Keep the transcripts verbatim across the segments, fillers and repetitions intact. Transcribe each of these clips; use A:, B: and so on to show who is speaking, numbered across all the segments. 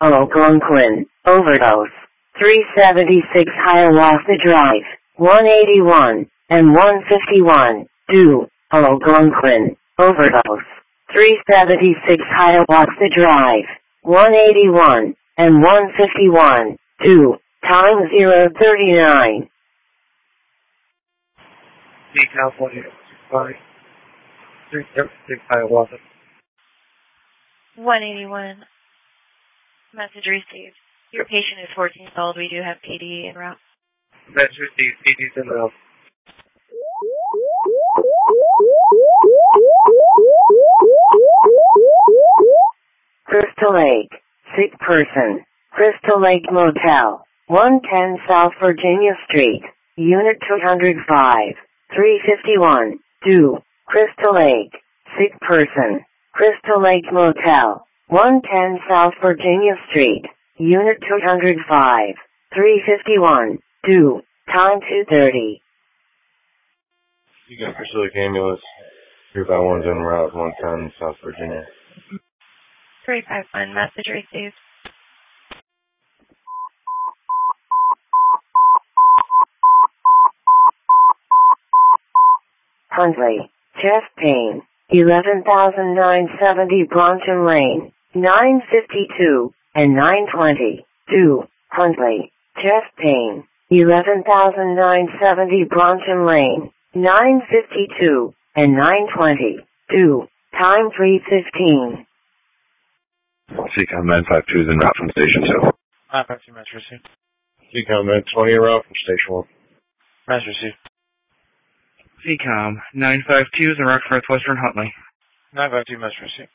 A: Algonquin, overdose. three seventy-six Hiawatha Drive, one eighty-one, and one fifty-one, due, Algonquin, overdose. three seventy-six Hiawatha Drive, one eighty-one, and one fifty-one, due, time zero thirty-nine.
B: Sea California, sorry. three seventy-six Hiawatha.
C: one eighty-one. Message received. Your patient is fourteen years old. We do have P D en route.
B: Message received. P D's en route.
A: Crystal Lake, sick person. Crystal Lake Motel, one ten South Virginia Street, Unit two oh five, three fifty-one, due, Crystal Lake, sick person. Crystal Lake Motel, one ten South Virginia Street, Unit two oh five, three fifty-one, due, time two thirty.
D: You got Crystal Lake Ambulance, three five one's en route, one ten South Virginia.
C: three five one, message received.
A: Huntley, chest pain, eleven thousand nine hundred seventy Bronson Lane, nine fifty-two, and nine twenty, due, Huntley, chest pain, eleven thousand nine hundred seventy Bronson Lane, nine fifty-two, and nine twenty, due, time three fifteen.
E: C COM nine five two is en route from Station two.
B: nine five two, message received.
D: C COM nine twenty en route from Station one.
B: Message received.
F: C COM nine five two is en route for Northwestern Huntley.
B: nine five two, message received.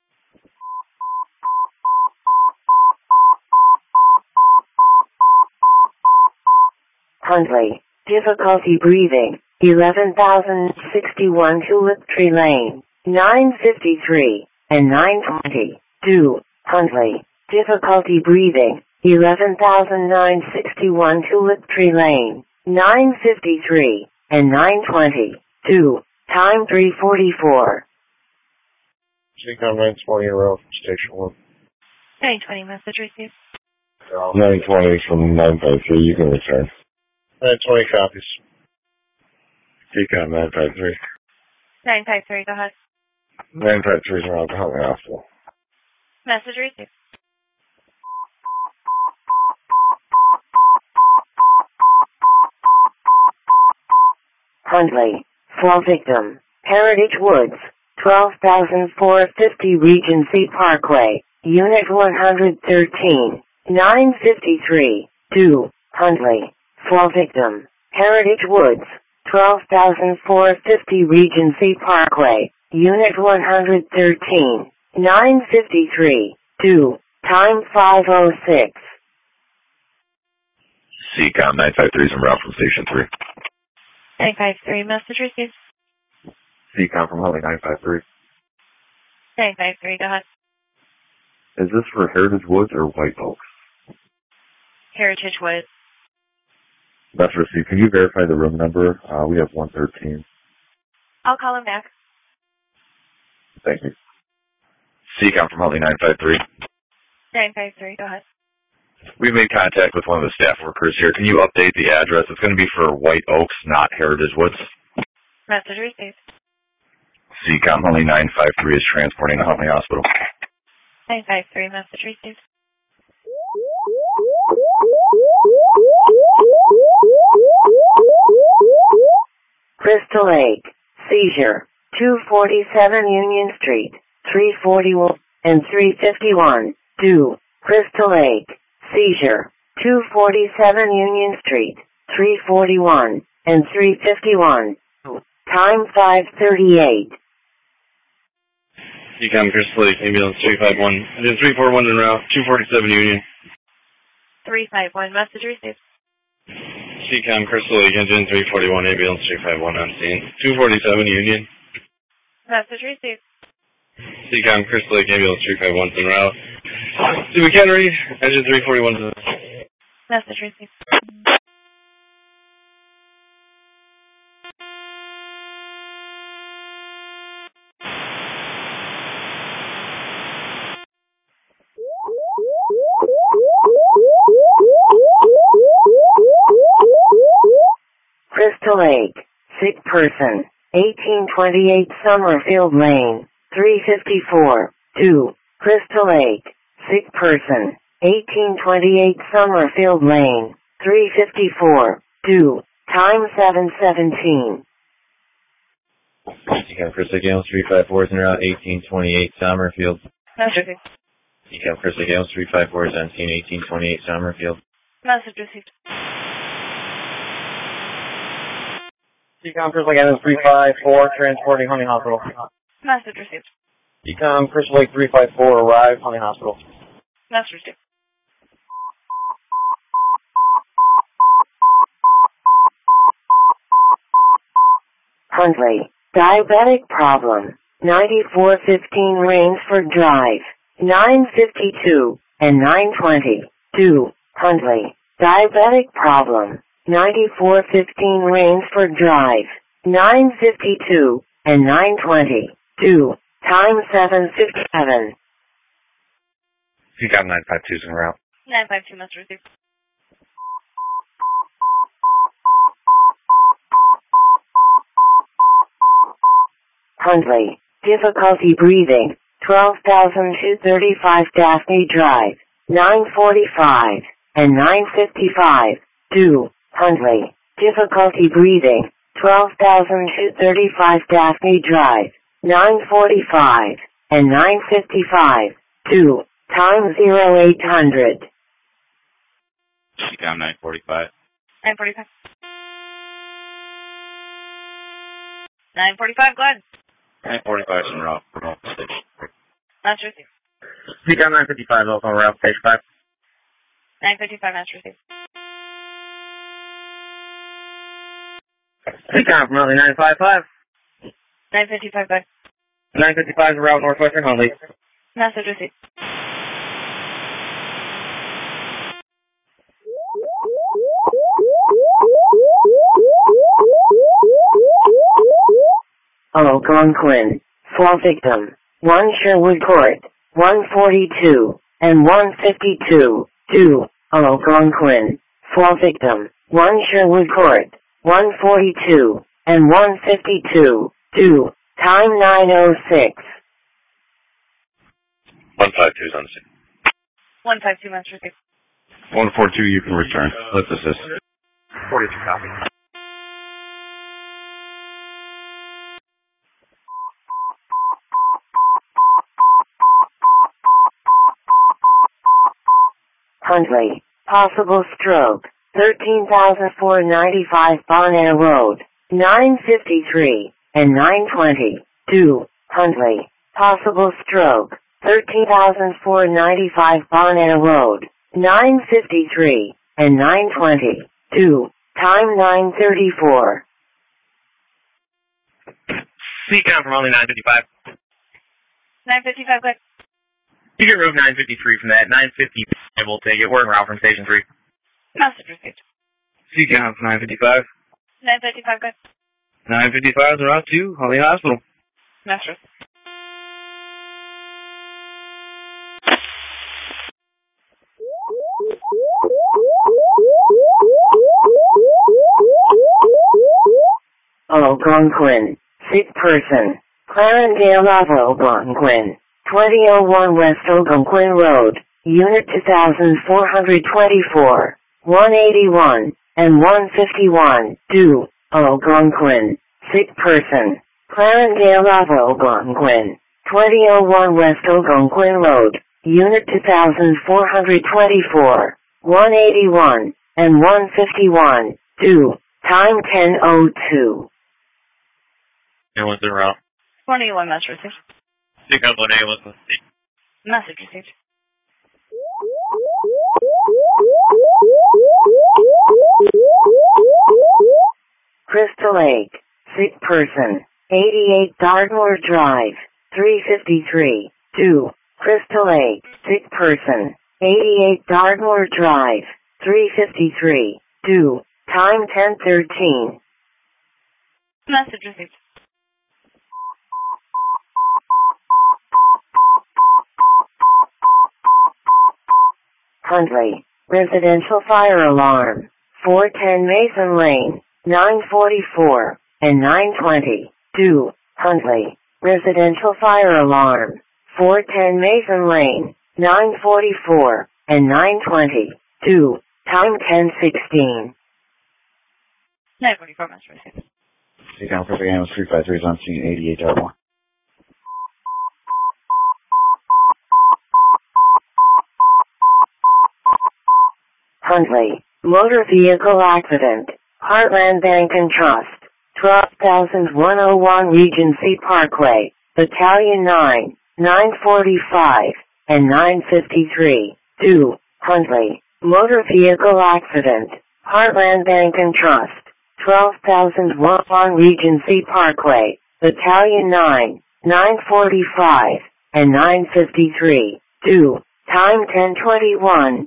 A: Huntley, difficulty breathing, eleven thousand sixty-one Tulip Tree Lane, nine fifty-three, and nine twenty, due, Huntley, difficulty breathing, eleven thousand nine hundred sixty-one Tulip Tree Lane, nine fifty-three, and nine twenty, due, time three forty-four.
D: C COM nine twenty en route from Station one.
C: nine twenty, message received.
D: nine twenty from nine five three, you can return. nine twenty copies. C COM nine five three.
C: nine five three, go ahead.
D: nine five three is around the Huntley Hospital.
C: Message received.
A: Huntley, fall victim, Heritage Woods, twelve thousand four hundred fifty Regency Parkway, Unit one thirteen, nine fifty-three, due, Huntley, fall victim, Heritage Woods, twelve thousand four hundred fifty Regency Parkway, Unit one thirteen, nine fifty-three, due, time five oh six.
E: C COM nine five three is en route from Station three.
C: nine five three, message received.
E: C COM from Huntley nine five three.
C: nine five three, go ahead.
E: Is this for Heritage Woods or White Oaks?
C: Heritage Woods.
E: That's received. Can you verify the room number? Uh, we have one thirteen.
C: I'll call him back.
E: Thank you. C COM from Huntley nine five three.
C: nine five three, go ahead.
E: We made contact with one of the staff workers here. Can you update the address? It's going to be for White Oaks, not Heritage Woods.
C: Message received.
E: C COM Huntley nine five three is transporting to Huntley Hospital.
C: nine five three, message received.
A: Crystal Lake, seizure, two forty-seven Union Street, three forty-one, and three fifty-one, due, Crystal Lake, seizure, two forty-seven Union Street, three forty-one, and three fifty-one, time five thirty-eight.
F: C COM Crystal Lake Ambulance three five one. Engine three four one en route, two forty-seven Union.
C: three five one, message received.
F: C COM Crystal Lake Engine three forty-one Ambulance three five one on scene, two forty-seven Union.
C: Message received.
F: C COM Crystal Lake Ambulance three five one en route. To McHenry, Engine three forty-one.
C: Message received.
A: Crystal Lake, sick person, eighteen twenty-eight Summerfield Lane, three fifty-four, two. Crystal Lake, sick person, eighteen twenty-eight Summerfield Lane, three fifty-four, two. Time seven seventeen.
G: Ecam Crystal Gale, three five four is en route, eighteen twenty-eight Summerfield.
C: Message received.
G: Ecam Crystal Gale, three five four is unseen, eighteen twenty-eight Summerfield.
C: Message received.
H: Ecom Crystal Gale, three five four, transporting Honey Hospital.
C: Message received.
H: Ecom Crystal Lake, three five four, arrive, Honey Hospital.
C: Message received.
A: Huntley, diabetic problem, ninety-four fifteen Rainsford Drive, nine fifty-two and nine twenty, two. Huntley, diabetic problem, ninety-four fifteen Rainsford Drive, nine fifty-two and nine twenty, two. Time seven fifty-seven.
B: You got nine five twos en route.
C: nine five two, message received.
A: Huntley, difficulty breathing, twelve thousand two hundred thirty-five Daphne Drive, nine forty-five and nine fifty-five, two. Huntley, difficulty breathing, twelve thousand two hundred thirty-five Daphne Drive, nine forty-five and nine fifty-five, two. Time zero eight hundred.
G: Ecam nine forty-five.
C: nine forty-five. nine forty-five, go ahead.
G: nine forty-five is en route.
C: Message received.
H: Ecom nine fifty-five, also en route, page five.
C: nine fifty-five, message received.
H: Ecom from Huntley, nine five five.
C: nine fifty-five, go ahead.
H: nine fifty-five is en route, Northwestern Huntley.
C: Message received.
A: Algonquin, fall victim, one Sherwood Court, one forty-two and one fifty-two, two. Algonquin, fall victim, one Sherwood Court, one forty-two and one fifty-two, two. Time nine oh six.
E: one five two is unseen.
C: one five two, message received.
E: one four two, you can return. Let's assist.
B: forty-two copy.
A: Huntley, possible stroke, thirteen thousand four hundred ninety-five Bon Air Road, nine fifty-three and nine twenty, two. Huntley, possible stroke, thirteen thousand four hundred ninety-five Bon Air Road, nine fifty-three and nine twenty, two. Time nine thirty-four.
H: Ecom from Huntley, nine fifty-five.
C: nine fifty-five, go ahead.
H: You can move nine fifty-three from that. nine fifty, we'll take it. We're en route from Station three.
C: Message received.
H: Ecom from nine fifty-five.
C: nine fifty-five, go ahead.
H: nine fifty-five is en route to Huntley Hospital.
C: Message received.
A: Algonquin, sick person, Clarendale of Algonquin, twenty oh one West Algonquin Road, Unit two thousand four hundred twenty-four, one eighty-one and one fifty-one, two. Algonquin, sick person, Clarendale of Algonquin, twenty oh one West Algonquin Road, Unit two thousand four hundred twenty-four, one eighty-one and one fifty-one, two. Time ten oh two.
F: And what's en route?
C: twenty-one, message received.
F: Ecom one A, what's the state?
C: Message received.
A: Crystal Lake, sick person, eighty-eight Dartmoor Drive, three fifty-three, two. Crystal Lake, sick person, eighty-eight Dartmoor Drive, three fifty-three, two. Time ten thirteen.
C: Message received.
A: Huntley, residential fire alarm, four ten Mason Lane, nine forty-four, and nine twenty. two. Huntley. Residential fire alarm. four ten Mason Lane. nine forty-four, and nine twenty. two. Time ten sixteen.
C: nine forty-four, Master Receive.
G: Seacom Pacific Ambulance three five three is on scene eighty-eight Delta one.
A: Huntley. Motor vehicle accident. Heartland Bank and Trust. twelve thousand one oh one Regency Parkway. Battalion nine, nine forty-five, and nine fifty-three. two. Huntley. Motor vehicle accident. Heartland Bank and Trust. twelve thousand one oh one Regency Parkway. Battalion nine, nine forty-five, and nine fifty-three. two. Time ten twenty-one.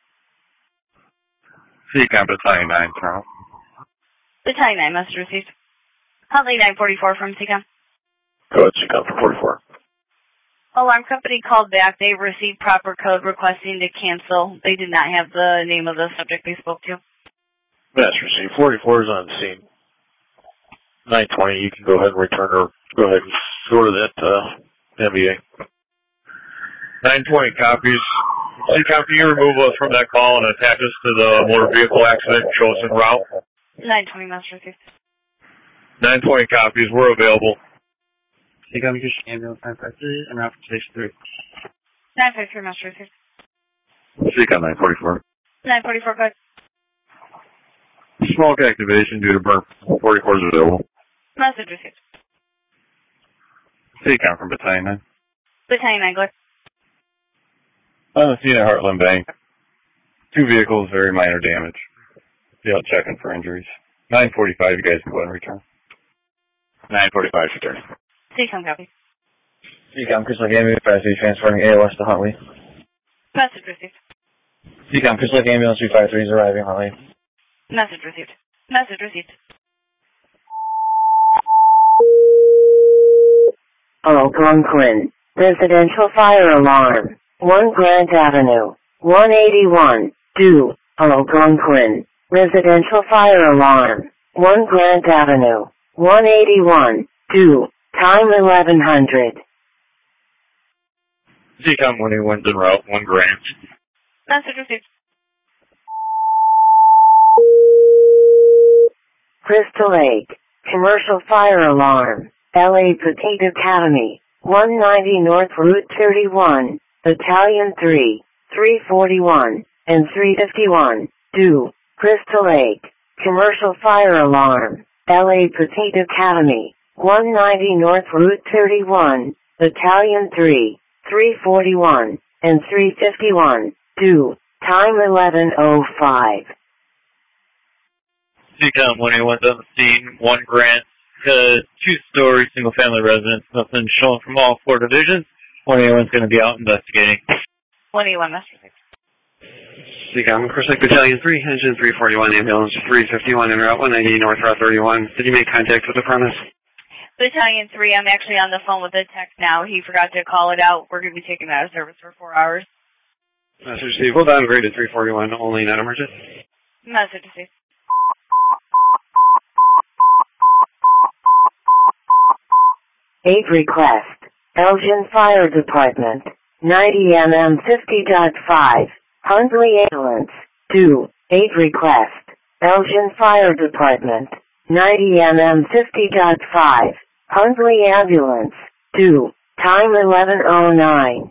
B: Seacom Battalion nine, Colonel.
C: Battalion nine, Master Received. Huntley nine forty-four from Seacom.
D: Go ahead, Seacom for forty-four.
C: Alarm company called back. They received proper code requesting to cancel. They did not have the name of the subject they spoke to.
D: Master received. forty-four is on the scene. nine twenty, you can go ahead and return or go ahead and go to that uh, M B A.
F: nine twenty copies. Seacom, can you remove us from that call and attach us to the motor vehicle accident and show us en route?
C: nine twenty, Master Received.
F: nine twenty copies. We're available.
H: Seacom, you can ambulance nine five three and route to station three.
C: nine fifty-three, Master Received.
E: Seacom nine forty-four.
C: nine forty-four, go ahead.
E: Smoke activation due to burn. forty-four is available.
C: Message received.
B: Seacom from Battalion nine.
C: Battalion nine, go ahead.
B: On the scene at Heartland Bank. Two vehicles, very minor damage. Be out checking for injuries. nine forty-five, you guys can go ahead and return.
D: nine forty-five, return.
C: Seacom copy.
G: Seacom Crystal Lake Ambulance five three transferring A O S to Huntley.
C: Message received.
G: Seacom Crystal Lake Ambulance three five three is arriving Huntley.
C: Message received. Message received.
A: Algonquin. Residential fire alarm. one Grant Avenue. one eighty-one. two. Algonquin. Residential fire alarm. one Grant Avenue. one eighty-one. two. Time eleven hundred.
F: Seacom one eighty-one's en route. one Grant.
C: Message received.
A: Crystal Lake. Commercial fire alarm. L A Petite Academy. one ninety North Route thirty-one. Battalion three. three forty-one. And three fifty-one. two. Crystal Lake. Commercial fire alarm. L A Petite Academy. one ninety North Route thirty-one. Battalion three. three forty-one. And three fifty-one. two. Time eleven oh five.
F: Seacom one eighty-one's on the scene. one Grant. Uh, two-story single-family residence. Nothing shown from all four divisions. one eighty-one's going to be out investigating.
C: one eighty-one, Master received.
H: Seacom, Crystal Lake Battalion three, engine three forty-one, ambulance three fifty-one en route one ninety North Route thirty-one. Did you make contact with the premise?
C: Battalion three, I'm actually on the phone with the tech now. He forgot to call it out. We're going to be taking that out of service for four hours.
H: Message received. Hold on, graded three forty-one, only non-emergent.
C: Message received.
A: eight request. Elgin Fire Department. ninety millimeter fifty point five. Huntley Ambulance. two. eight request. Elgin Fire Department. ninety millimeter fifty point five. Huntley Ambulance. two. Time eleven oh nine.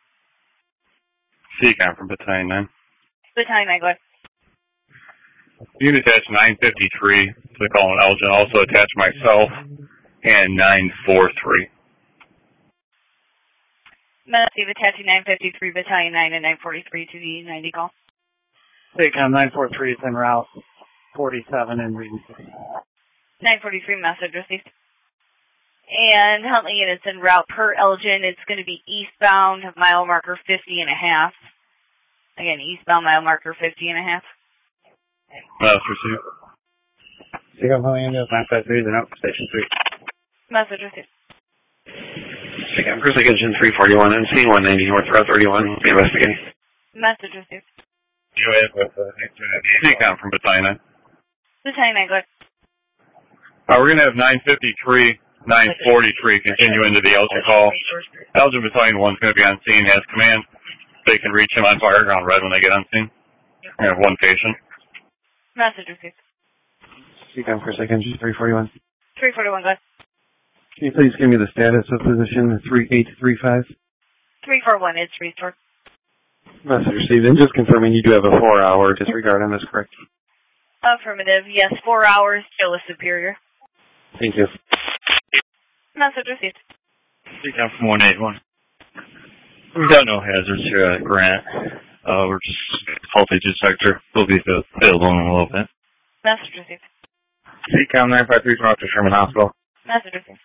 B: Seacom from Battalion nine.
C: Battalion nine, go ahead.
B: You can attach nine fifty-three to the call in Elgin. Also attach myself and nine forty-three.
C: Massive attaching nine fifty-three, Battalion nine and nine forty-three to the ninety call.
H: Seacom nine forty-three is en route forty-seven and Regency.
C: nine forty-three, message received. And Huntley, and it's en route per Elgin. It's going to be eastbound, mile marker fifty and a half. Again, eastbound, mile marker fifty and a half.
B: Message received.
H: Seacom Huntley Ambulance nine five three is en route station three.
C: Message received.
H: Seacom Crystal Lake engine three forty-one and scene one ninety North Route thirty-one. Be investigating.
C: Message received.
B: You have with uh, Seacom from Battalion nine.
C: Battalion nine, go ahead.
B: Uh, we're going to have nine fifty-three, nine forty-three continue into the Elgin call. Elgin Battalion one's going to be on scene, has command. They can reach him on fire ground red when they get on scene. We have one patient.
C: Message received.
H: Seacom for a second, three forty-one.
C: three forty-one, go ahead.
H: Can you please give me the status of position three eight three five?
C: three four one, it's restored.
H: Message received. And just confirming you do have a four-hour disregard on this, correct?
C: Affirmative, yes, four hours, still a superior.
H: Thank you.
C: Message received.
F: Seacom from one eight one. We've got no hazards here at Grant. Uh, we're just voltage sector. We'll be available in a little bit.
C: Message received.
G: Seacom nine five three from Doctor Sherman Hospital.
C: Message received.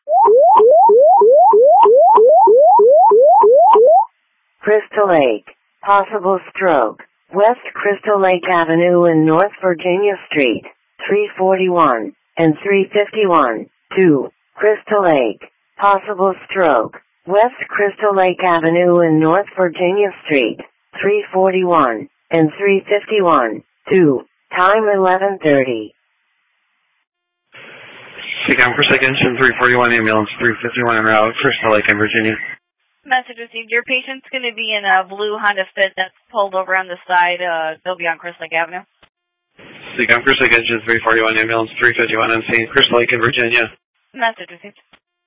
A: Crystal Lake. Possible stroke. West Crystal Lake Avenue and North Virginia Street. three forty-one and three fifty-one. two. Crystal Lake. Possible stroke. West Crystal Lake Avenue and North Virginia Street. three forty-one and three fifty-one. two. Time eleven thirty.
H: Seacom for a second, three forty-one, ambulance three fifty-one en route, Crystal Lake in Virginia.
C: Message received. Your patient's going to be in a blue Honda Fit that's pulled over on the side. Uh, they'll be on Crystal Lake Avenue.
H: Seacom for a second, three forty-one, ambulance three fifty-one on scene, Crystal Lake in Virginia.
C: Message received.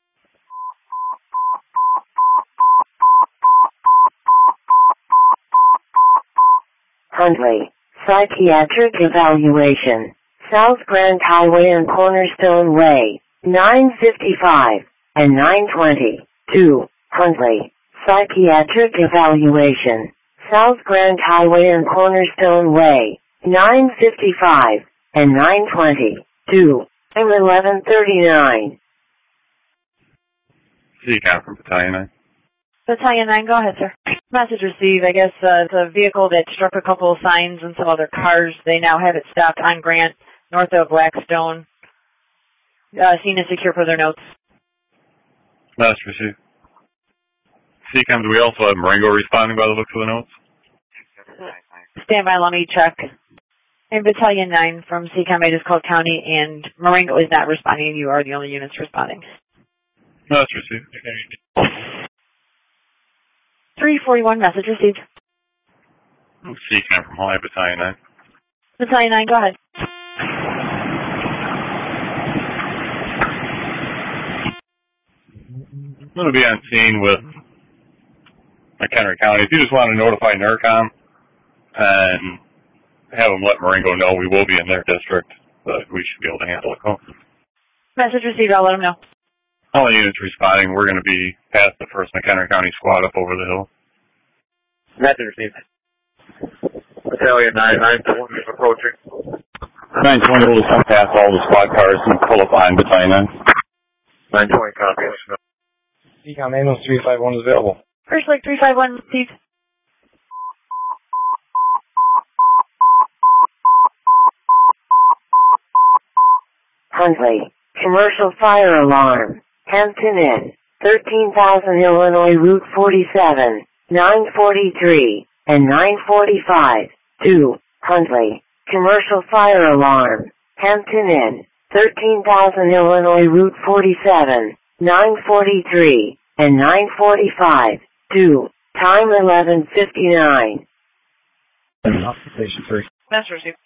A: Huntley. Psychiatric evaluation. South Grand Highway and Cornerstone Way. nine fifty-five and nine twenty. two. Huntley. Psychiatric evaluation. South Grand Highway and Cornerstone Way. nine fifty-five and nine twenty. two. And eleven thirty-nine.
B: Seacom from Battalion nine.
I: Battalion nine, go ahead, sir. Message received. I guess uh, it's a vehicle that struck a couple of signs and some other cars. They now have it stopped on Grant, north of Blackstone. Uh, scene is secure for their notes.
B: Message received. Seacom, do we also have Marengo responding by the looks of the notes?
I: Stand by, let me check. And Battalion nine from Seacom, I just called County, and Marengo is not responding. You are the only units responding.
B: Message received.
I: three forty-one, message received.
B: Seacom from Hawaii, Battalion nine.
I: Battalion nine, go ahead.
B: I'm going to be on scene with McHenry County. If you just want to notify NERCOM and have them let Marengo know we will be in their district, but we should be able to handle the call.
I: Message received, I'll let them know.
B: All the units responding, we're going to be past the first McHenry County squad up over the hill.
G: Message received. Battalion nine, nine twenty approaching.
B: nine twenty will come past all the squad cars and pull up behind Battalion nine.
G: nine twenty copy.
J: Seacom ambulance three five one is available.
I: First Lake three five one, received.
A: Huntley. Commercial fire alarm. Hampton Inn. thirteen thousand Illinois Route forty-seven. nine forty-three and nine forty-five. two. Huntley. Commercial fire alarm. Hampton Inn. thirteen thousand Illinois Route forty-seven. nine forty-three and nine forty-five. two. Time eleven fifty-nine.
J: Station three.
C: Message received.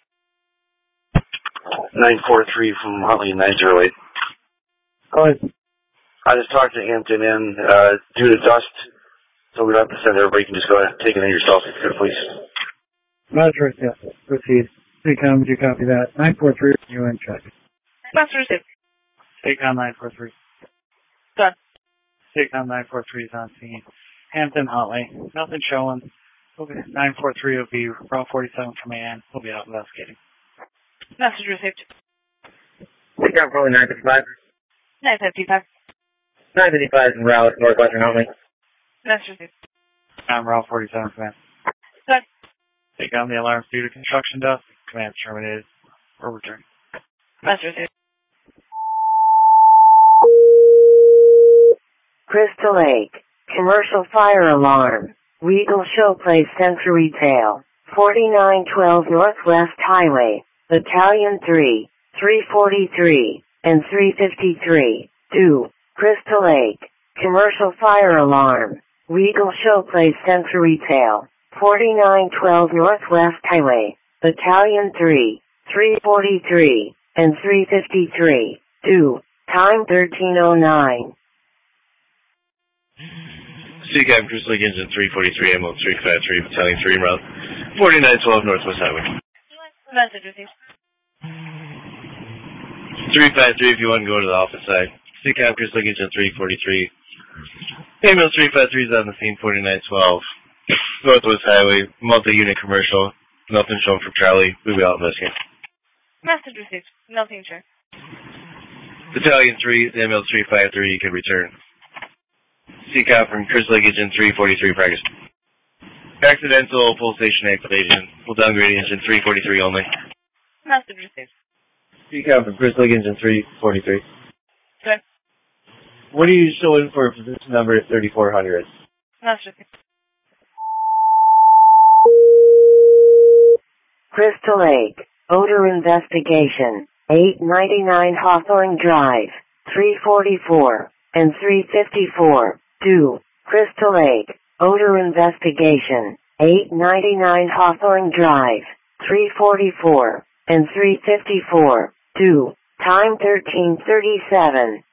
K: nine four three from Huntley nine zero eight.
J: Go ahead.
K: I just talked to Hampton Inn, uh, due to dust, so we don't have to send everybody. You can just go ahead and take it in yourself if you could, please.
J: Message, yes. Proceed. Seacom, did you copy that? nine four three, you in check.
C: Message received.
F: Seacom nine four three.
C: Done.
F: Seacom nine four three is on scene. Hampton, Huntley. Nothing showing. Okay. nine four three will be Route forty-seven from A N. We'll be out investigating.
C: Message received.
G: Seacom calling nine fifty-five.
C: nine fifty-five.
G: nine fifty-five in route northwestern Huntley.
C: Message received.
F: I'm Route forty-seven command.
C: Done.
F: Seacom, the alarm due to construction dust. Command terminated. We're returning.
C: Message received.
A: Crystal Lake. Commercial fire alarm. Regal Showplace Center Retail. forty-nine twelve Northwest Highway. Battalion three. three forty-three and three fifty-three. two. Crystal Lake. Commercial fire alarm. Regal Showplace Center Retail. forty-nine twelve Northwest Highway. Battalion three. three forty-three, and three fifty-three. two. Time thirteen oh nine.
G: C CAM Crystal Lake Engine three forty-three, ambulance three fifty-three, Battalion three, route forty-nine twelve Northwest Highway.
C: Message received.
G: three fifty-three if you want to go to the office side. C CAM Crystal Lake Engine three forty-three. Ambulance three fifty-three is on the scene, forty-nine twelve Northwest Highway, multi-unit commercial. Nothing shown from Charlie. We'll be out investigating.
C: Message received. Nothing sure.
G: Battalion three, ambulance three fifty-three, you can return. C CAM from Crystal Lake Engine three forty-three, practice. Accidental full station activation. We'll downgrade engine three forty-three only.
C: Message received.
G: C CAM from Crystal Lake Engine three forty-three.
C: Good.
G: What are you showing for position number thirty-four hundred?
C: Message received.
A: Crystal Lake. Odor investigation. eight ninety-nine Hawthorne Drive. three forty-four, and three fifty-four. two. Crystal Lake. Odor investigation. eight ninety-nine Hawthorne Drive. three forty-four, and three fifty-four. two. Time thirteen thirty-seven.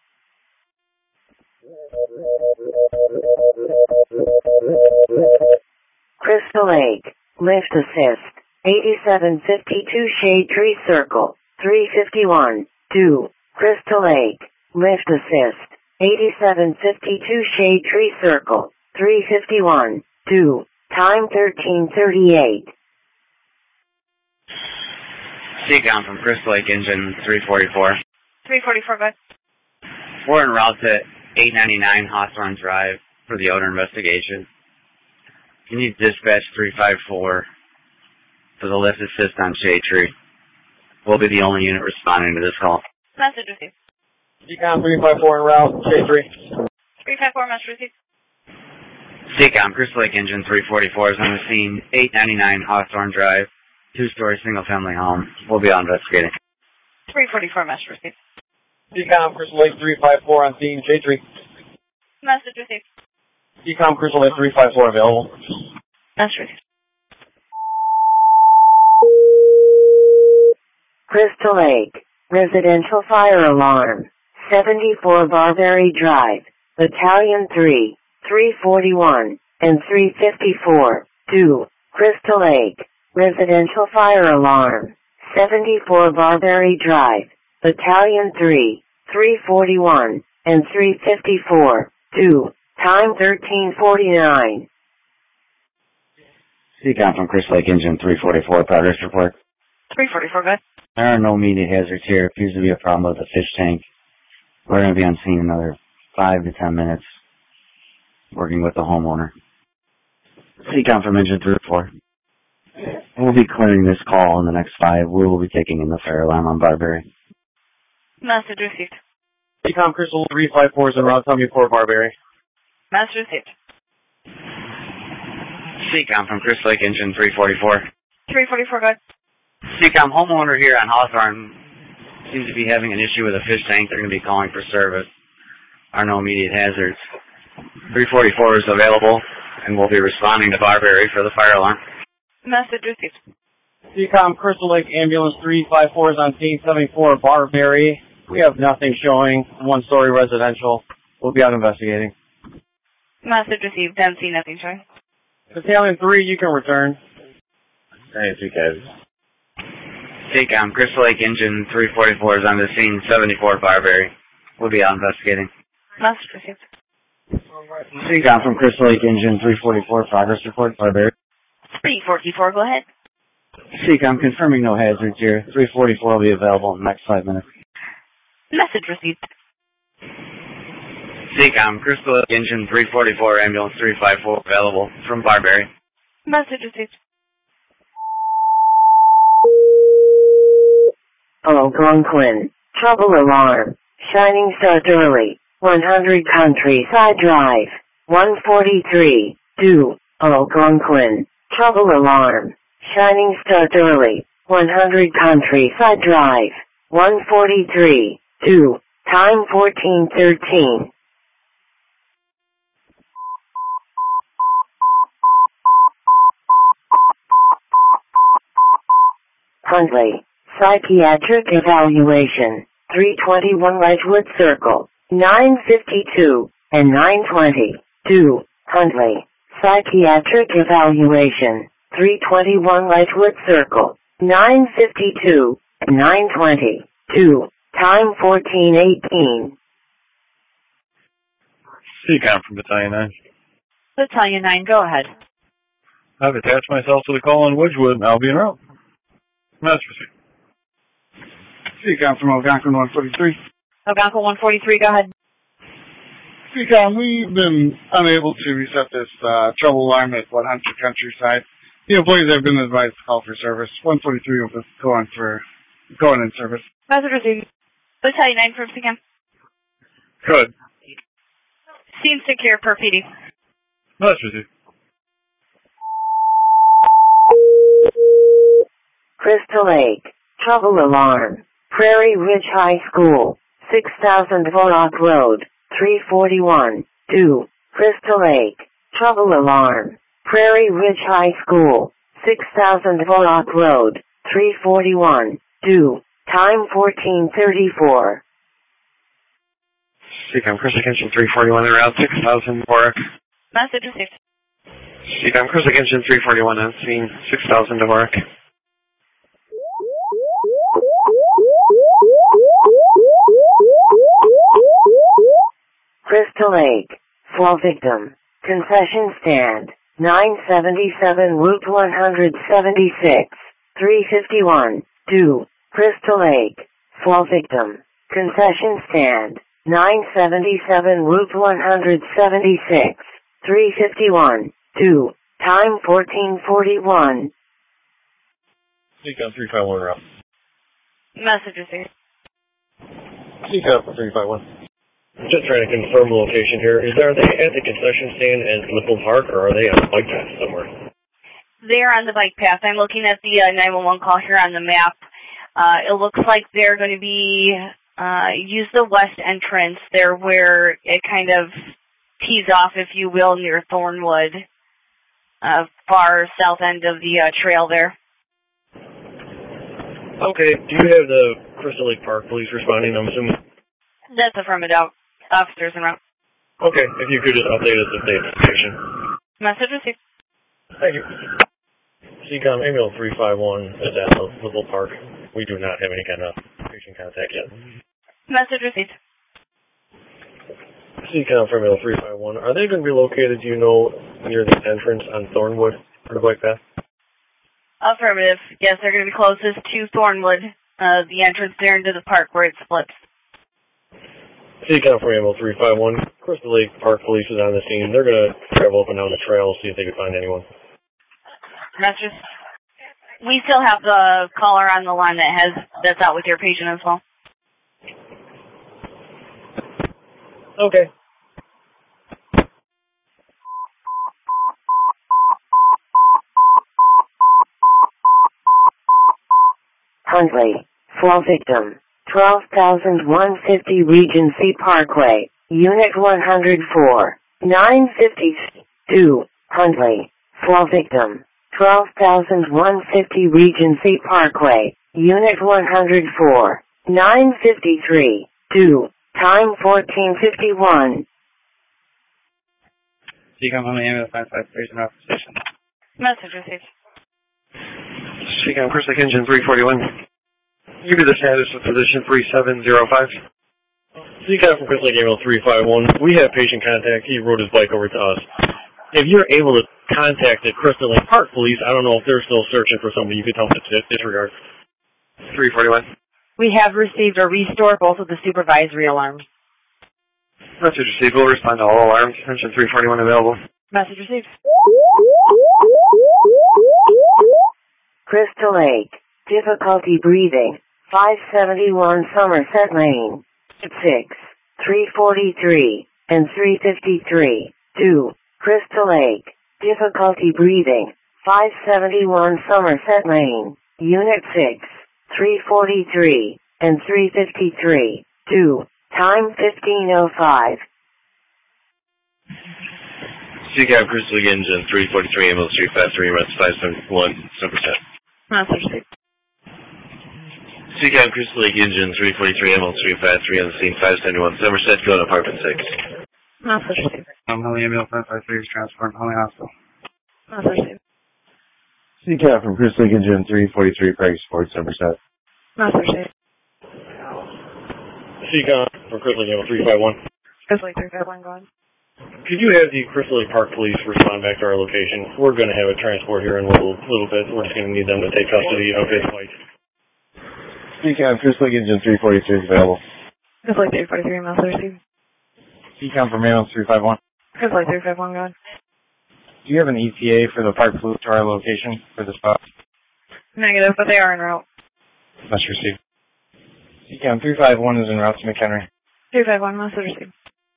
A: Crystal Lake. Lift assist. eighty-seven fifty-two Shade Tree Circle. three fifty-one. two. Crystal Lake. Lift assist. eighty-seven fifty-two Shade Tree Circle. three fifty-one. two. Time thirteen thirty-eight.
H: C CAM from Crystal Lake Engine three forty-four.
C: three forty-four, good.
H: We're en route to eight ninety-nine Hawthorne Drive for the odor investigation. Can you dispatch three five four for the lift assist on Shade Tree? We'll be the only unit responding to this call.
C: Message received.
L: C CAM three five four en route, Shade Tree.
C: three five four, message received.
H: C CAM Crystal Lake Engine three forty-four is on the scene, eight ninety-nine Hawthorne Drive, two-story single-family home. We'll be out investigating.
C: three forty-four, message received.
L: C CAM Crystal Lake three five four on scene, Shade Tree.
C: Message received.
L: C CAM Crystal Lake three five four available.
C: Message received.
A: Crystal Lake. Residential fire alarm. seventy-four Barberry Drive. Battalion three. three forty-one, and three fifty-four. two. Crystal Lake. Residential fire alarm. seventy-four Barberry Drive. Battalion three. three forty-one, and three fifty-four. two. Time thirteen forty-nine.
M: C CAM from Crystal Lake Engine three forty-four, progress report.
C: three forty-four, good.
M: There are no immediate hazards here. Appears to be a problem with the fish tank. We're going to be on scene in another five to ten minutes, working with the homeowner. C CAM from Engine three oh four. We'll be clearing this call in the next five. We will be taking in the fire alarm on Barberry.
C: Message received.
L: C CAM Crystal three five four is en route, seventy-four Barberry.
C: Message received.
H: C CAM from Crystal Lake Engine three forty-four.
C: three forty-four, good.
H: C CAM homeowner here on Hawthorne seems to be having an issue with a fish tank. They're going to be calling for service. Are no immediate hazards. three forty-four is available, and we'll be responding to Barberry for the fire alarm.
C: Message received.
L: C CAM Crystal Lake Ambulance three five four is on scene, seventy-four Barberry. We have nothing showing. One-story residential. We'll be out investigating.
C: Message received. Don't see nothing showing.
L: Battalion three, you can return.
G: Thank you, guys.
H: C CAM Crystal Lake Engine three forty-four is on the scene, seventy-four Barberry. We'll be out investigating.
C: Message received.
M: C CAM from Crystal Lake Engine three forty-four, progress report, Barberry.
C: three forty-four, go ahead.
M: C CAM confirming no hazards here. three forty-four will be available in the next five minutes.
C: Message received.
H: C CAM Crystal Lake Engine three forty-four, ambulance three five four available from Barberry.
C: Message received.
A: Algonquin. Trouble alarm. Shining Star Early. one hundred Countryside Drive. one forty-three. two. Algonquin. Trouble alarm. Shining Star Early. one hundred Countryside Drive. one forty-three. two. Time fourteen thirteen. Huntley. Psychiatric evaluation. three twenty-one Ledgewood Circle. nine fifty-two and nine twenty. two. Huntley. Psychiatric evaluation. three twenty-one Ledgewood Circle. nine fifty-two and nine twenty. two. Time fourteen eighteen.
B: C-Com from Battalion nine.
I: Battalion nine, go ahead.
B: I've attached myself to the call on Wedgewood, and I'll be en route. Master received.
N: C-Com from Algonquin one forty-three.
I: Algonquin one forty-three, go ahead.
N: C-Com, we've been unable to reset this uh, trouble alarm at one hundred Countryside. The employees have been advised to call for service. one forty-three will be going for going in service.
C: Message received. Battalion nine from C-Com.
B: Good.
C: Scene secure per P D.
B: Message received.
A: Crystal Lake. Trouble alarm. Prairie Ridge High School. six thousand Vorak Road. three forty-one. two. Crystal Lake. Trouble alarm. Prairie Ridge High School. six thousand Vorak Road. three forty-one. two. Time fourteen thirty-four.
O: C-Com, Chris Engine three forty-one, around six thousand Vorak.
C: Message received.
O: C-Com, Chris Engine three forty-one, on scene, six thousand Vorak.
A: Crystal Lake. Fall victim. Concession stand. nine seventy-seven Route one seventy-six. three fifty-one. two. Crystal Lake. Fall victim. Concession stand. nine seventy-seven Route one seventy-six. three fifty-one. two. Time fourteen forty-one.
D: C-Com three five one route.
C: Message received.
D: C-Com three five one. Just trying to confirm the location here. Is there, are they at the concession stand at Whipple Park, or are they on a bike path somewhere?
C: They're on the bike path. I'm looking at the uh, nine one one call here on the map. Uh, it looks like they're going to be, uh, use the west entrance there where it kind of tees off, if you will, near Thornwood, uh, far south end of the uh, trail there.
D: Okay. Do you have the Crystal Lake Park Police responding, I'm assuming?
C: That's affirmative. Officers en route.
D: Okay. If you could just update us if they have station.
C: Message received.
D: Thank you. C-Com ambulance three five one is at Whipple Park. We do not have any kind of patient contact yet.
C: Message received.
D: C-Com for ambulance three five one. Are they going to be located, do you know, near the entrance on Thornwood or the bike path?
C: Affirmative. Yes, they're going to be closest to Thornwood, uh, the entrance there into the park where it splits.
D: C-Com for ambulance three five one. Crystal Lake Park Police is on the scene. They're going to travel up and down the trail, see if they can find anyone.
C: Message. We still have the caller on the line that has that's out with your patient as well.
D: Okay.
A: Huntley. Fall victim. twelve thousand one hundred fifty Regency Parkway. Unit one hundred four. nine fifty-two. Huntley. Fall victim. twelve thousand one hundred fifty Regency Parkway. Unit one hundred four. nine fifty-three. two. Time fourteen fifty-one.
J: C-Com on the ambulance nine five three in position.
C: Message received.
O: C-Com, Chris Engine three forty-one. Give me the status of position three seven zero five.
D: C-Com from Crystal Lake ambulance three five one. We have patient contact. He rode his bike over to us. If you're able to contact the Crystal Lake Park Police, I don't know if they're still searching for somebody. You could tell them to disregard.
O: three forty-one.
I: We have received or restored both of the supervisory alarms.
O: Message received. We'll respond to all alarms. Engine three forty-one available.
I: Message received.
A: Crystal Lake. Difficulty breathing. five seventy-one Somerset Lane. six. three forty-three and three fifty-three. two. Crystal Lake. Difficulty breathing. five seventy-one Somerset Lane. Unit six. three forty-three and three fifty-three. two. Time fifteen oh five.
G: C CAM Crystal Lake Engine three forty-three, ambulance three five three, runs five seventy-one, seven percent.
C: Message received.
G: C CAM Crystal Lake Engine three forty-three, ambulance three five three, on the scene five seventy-one, seven percent, go to apartment six.
C: Message received.
N: I'm Hunley Ambulance nine five three is transporting Hunley Hospital.
C: Message received.
P: C CAM from Crystal Lake Engine three forty-three, Prague Sports, seven percent.
C: Message received.
D: C CAM from Crystal Lake Ambulance three five one.
C: Crystal Lake three five one, go ahead.
D: Could you have the Crystal Lake Park Police respond back to our location? We're going to have a transport here in a little, little bit. We're just going to need them to take custody of this fight.
P: C CAM Crystal Lake Engine three forty-three is available.
C: Crystal Lake three forty-three, message received.
L: C CAM from ambulance three five one.
C: Crystal Lake three five one, go ahead.
L: Do you have an E T A for the Park Police to our location for the spot?
C: Negative, but they are en route.
L: Message received. C CAM three five one is en route to McHenry.
C: three five one, message received.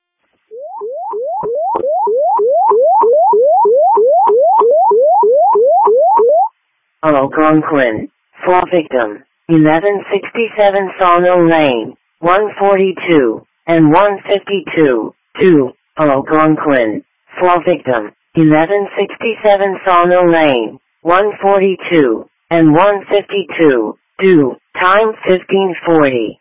A: Algonquin. Fall victim. eleven sixty-seven Sawmill Lane. one forty-two and one fifty-two. two. Algonquin. Fall victim. eleven sixty-seven Sawmill Lane. one forty-two and one fifty-two. two. Time fifteen forty.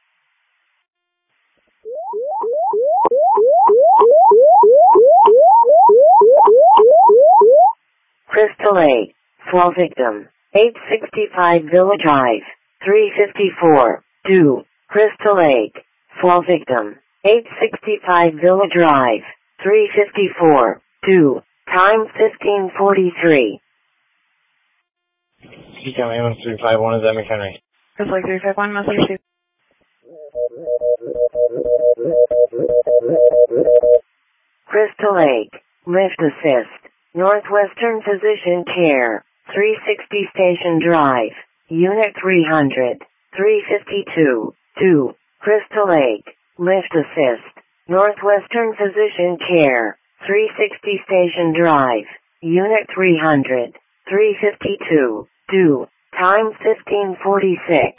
A: Crystal Lake. Fall victim. eight sixty-five Villa Drive. three fifty-four. two. Crystal Lake. Fall victim. eight sixty-five Villa Drive. three fifty-four. two. Time fifteen forty-three.
L: C CAM ambulance three five one is at McHenry.
C: Crystal Lake three five one, message received.
A: Crystal Lake. Lift assist. Northwestern Physician Care. three sixty Station Drive. Unit three hundred. three fifty-two. two. Crystal Lake. Lift assist. Northwestern Physician Care. three sixty Station Drive. Unit three hundred. three fifty-two. two. Time fifteen forty-six.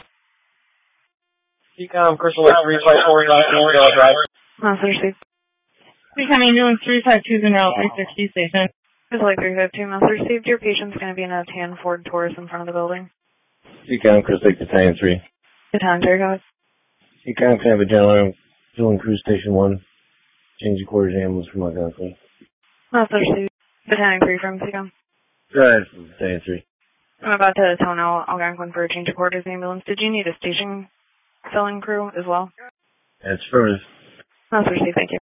L: C CAM Crystal Lake three five four is on Villa Drive.
C: Message received.
Q: C CAM ambulance three five two is en route three sixty station.
C: Crystal Lake three five two, message received. Your patient's going to be in a tan Ford Taurus in front of the building.
P: C CAM Crystal Lake Battalion three.
C: Battalion three, go ahead.
P: C CAM can I have a gentleman still in Cruise Station one. Change the quarters ambulance for my gunfly.
C: Message received. Battalion three from C CAM.
P: Right, Battalion three.
C: I'm about to tone out Algonquin for a change of quarters ambulance. Did you need a station filling crew as well?
P: That's first.
C: Message received, thank you.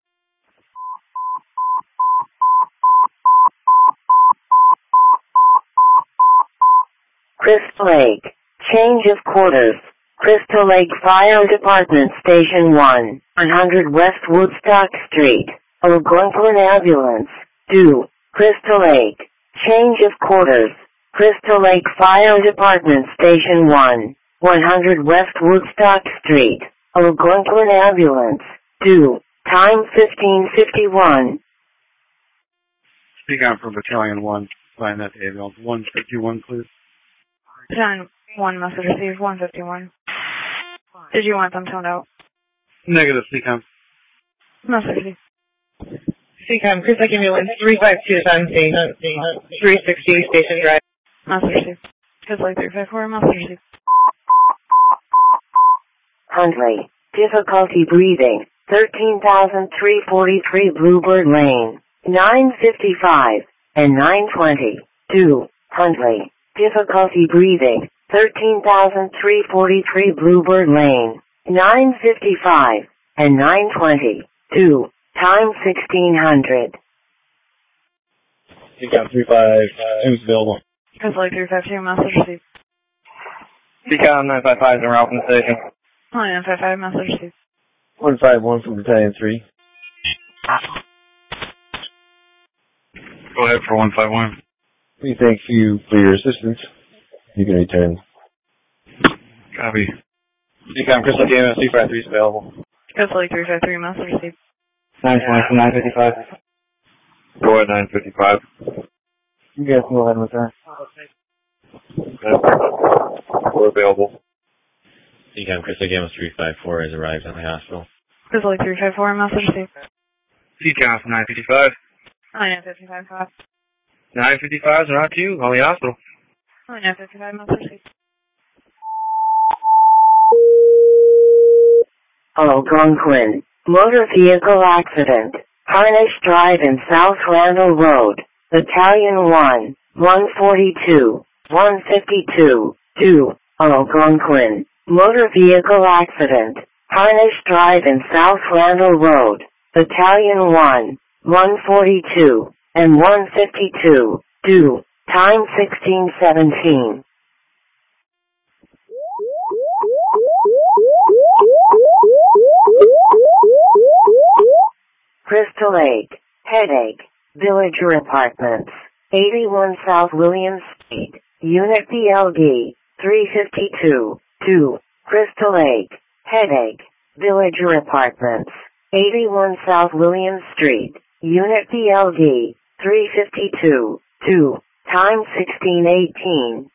A: Crystal Lake. Change of quarters. Crystal Lake Fire Department Station one. one hundred West Woodstock Street. Algonquin Ambulance. two. Crystal Lake. Change of quarters. Crystal Lake Fire Department Station one. one hundred West Woodstock Street. Algonquin Ambulance. two. Time fifteen fifty-one.
N: Speak on from Battalion one. Find that ambulance. one fifty-one, please.
C: Battalion one, message received. one fifty-one. Did you want them toned out?
N: Negative, C CAM.
C: Message received.
Q: C CAM Crystal Lake ambulance three five two is on scene. three sixty Station Drive.
C: Message received. Crystal Lake three five four, message received.
A: Huntley. Difficulty breathing. thirteen thousand three hundred forty-three Bluebird Lane. nine fifty-five and nine twenty. two. Huntley. Difficulty breathing. thirteen thousand three hundred forty-three Bluebird Lane. nine fifty-five and nine twenty. two. Time sixteen hundred.
L: C CAM three five two is available.
C: Crystal Lake three five two, message received.
L: C CAM nine five five is en route from the station.
C: nine five five, message received.
P: one five one from Battalion three.
F: Go ahead for one five one.
P: We thank you for your assistance. You can return.
F: Copy.
L: C CAM Crystal Lake ambulance three five three is available.
C: Crystal Lake three five three, message received.
L: nine twenty from nine fifty-five.
F: Go ahead, nine fifty-five.
L: You guys can go ahead with that.
F: We're available. Ecom Crystal Gamma three five four has arrived at the hospital.
I: Crystal Lake three five four, message received.
R: Ecom from nine fifty-five.
I: nine fifty-five, five.
R: nine fifty-five is around to you. Call the hospital.
I: nine fifty-five, message received.
A: Algonquin. Motor vehicle accident. Harnish Drive in South Randall Road. Battalion one, one forty-two, one fifty-two, two, Algonquin. Motor vehicle accident. Harnish Drive in South Randall Road. Battalion one, one forty-two, and one fifty-two, two, time sixteen seventeen. Crystal Lake, Headache, Villager Apartments, eighty-one South Williams Street, Unit B L D, three fifty-two, two, Crystal Lake, Headache, Villager Apartments, eighty-one South Williams Street, Unit B L D, three fifty-two, two, time sixteen eighteen.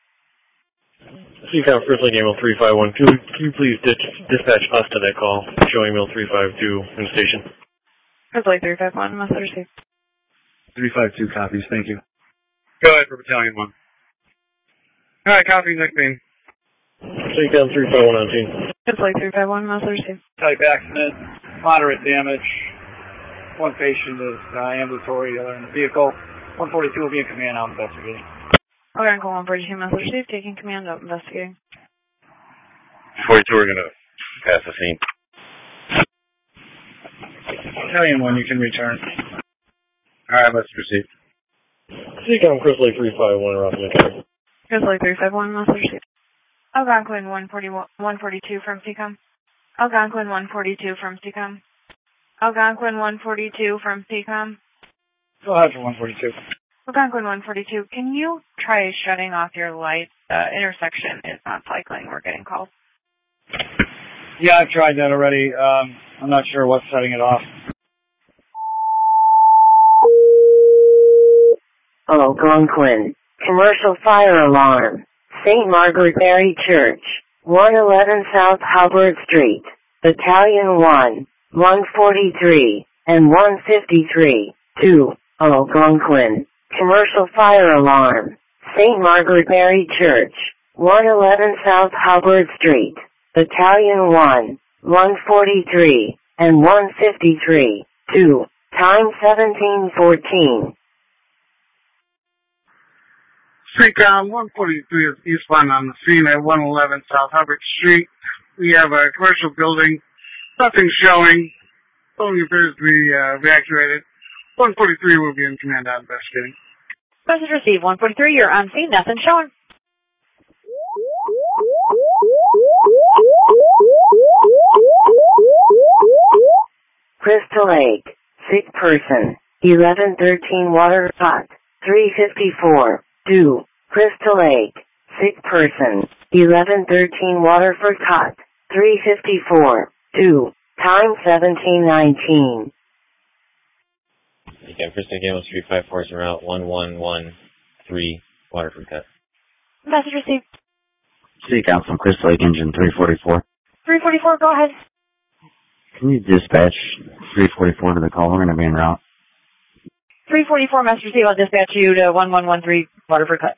D: Ecom Crystal Lake Email three five one, can you, can you please ditch, dispatch us to that call? Show email three five two in the station.
I: Crystal Lake three five one, message received.
R: three five two copies, thank you.
O: Go ahead for Battalion one. Alright, copy, next main.
D: Ecom three five one on team.
I: Crystal Lake three five one, message received.
J: Type accident, moderate damage. One patient is uh, ambulatory, the other in the vehicle. one forty-two will be in command out investigating.
I: Okay, call one forty-two, message received, taking command out investigating.
E: forty-two are going to pass the scene.
J: Battalion one, you can return.
E: Alright, let's proceed.
D: Ecom Crystal Lake three five one, Rocky McCarthy.
I: Crystal Lake three five one, message received. Algonquin one forty-two from C COM. Algonquin one forty-two from C COM. Algonquin one forty-two from C COM.
J: Go ahead for one forty-two.
I: Algonquin one forty-two, can you try shutting off your lights? Uh, intersection is not cycling. We're getting calls.
J: Yeah, I've tried that already. Um, I'm not sure what's setting it off.
A: Algonquin. Commercial fire alarm. Saint Margaret Mary Church. one eleven South Hubbard Street. Battalion one, one forty-three, and one fifty-three, two, Algonquin. Commercial fire alarm. Saint Margaret Mary Church. one eleven South Hubbard Street. Battalion one, one forty-three, and one fifty-three, two, time seventeen fourteen.
N: Streetcom one forty-three is eastbound on the scene at one eleven South Hubbard Street. We have a commercial building. Nothing showing. Building appears to be uh, evacuated. one forty-three will be in command out investigating.
I: Message received. one forty-three, you're on scene. Nothing showing.
A: Crystal Lake. Sick person. eleven thirteen Water Pot. three fifty-four. two. Crystal Lake. Sick person. eleven thirteen Waterford Cot. three fifty-four. two. Time seventeen nineteen.
F: Ecom Crystal Gamma three five four is en route one one one three Waterford Cut.
I: Message received.
M: Ecom from Crystal Lake Engine three forty-four.
I: three forty-four, go ahead.
M: Can you dispatch three forty-four to the call? We're going to be en route.
I: three forty-four, message received. I'll dispatch you to one one one three Waterford Cut.